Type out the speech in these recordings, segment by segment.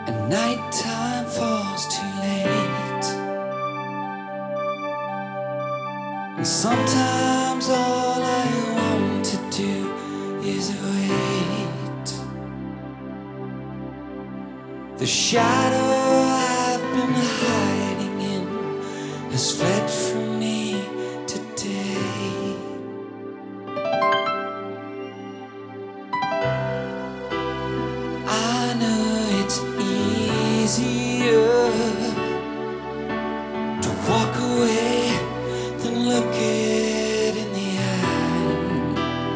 and nighttime falls too late. And sometimes all I want to do is wait. The shadow I've been hiding in has fled from me today. I know it's easier to walk away than look it in the eye,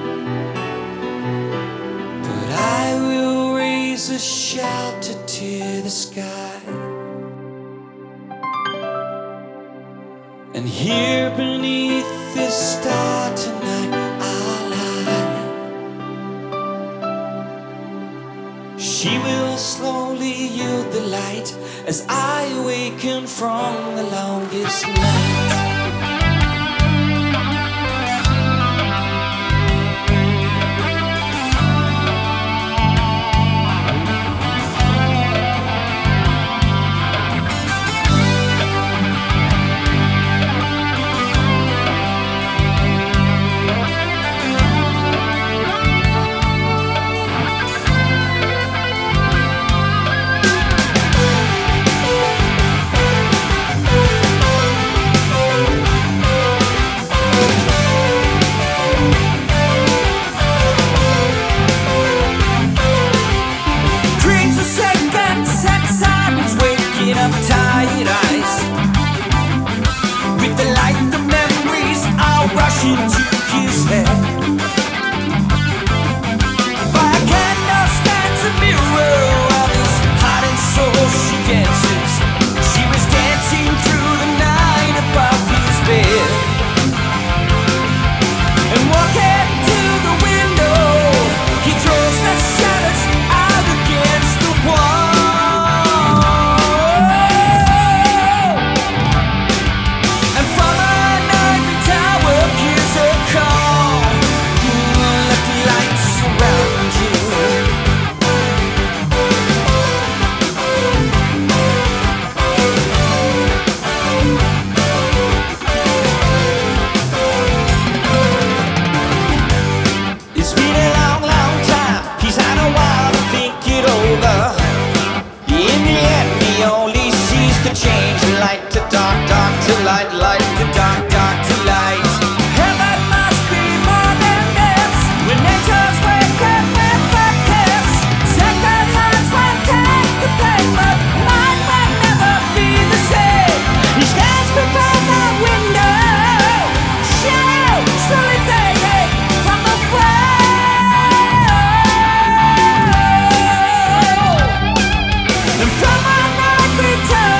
but I will raise a shelter to the sky. And here beneath this star tonight I'll lie. She will slowly yield the light as I awaken from the longest night. Tired eyes, with the light, the memories all rushing to his head. By a candle stands a mirror of his heart and soul. She dances. She was dancing through the night above his bed, and walking to the window, he throws the shadows out against the wall. Light to dark, dark to light, light to dark, dark to light. Heaven must be more than this. When nature's waking with the kiss, second hands will take the place, but mine will never be the same. He stands before the window, shadow slowly fading from the world, and from our night return.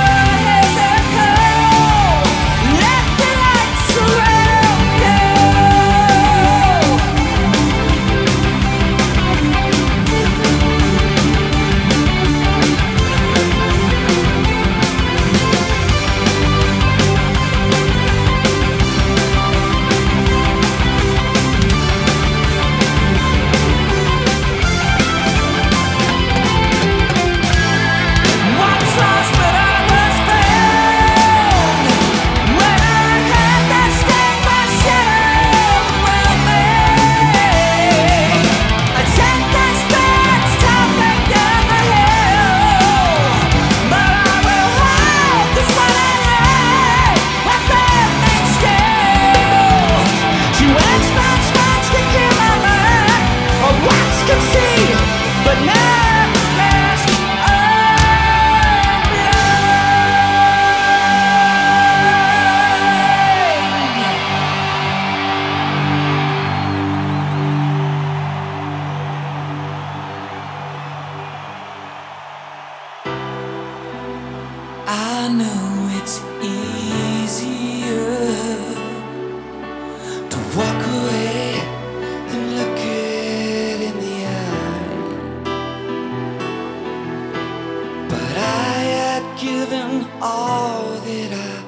I know it's easier to walk away than look it in the eye, but I had given all that I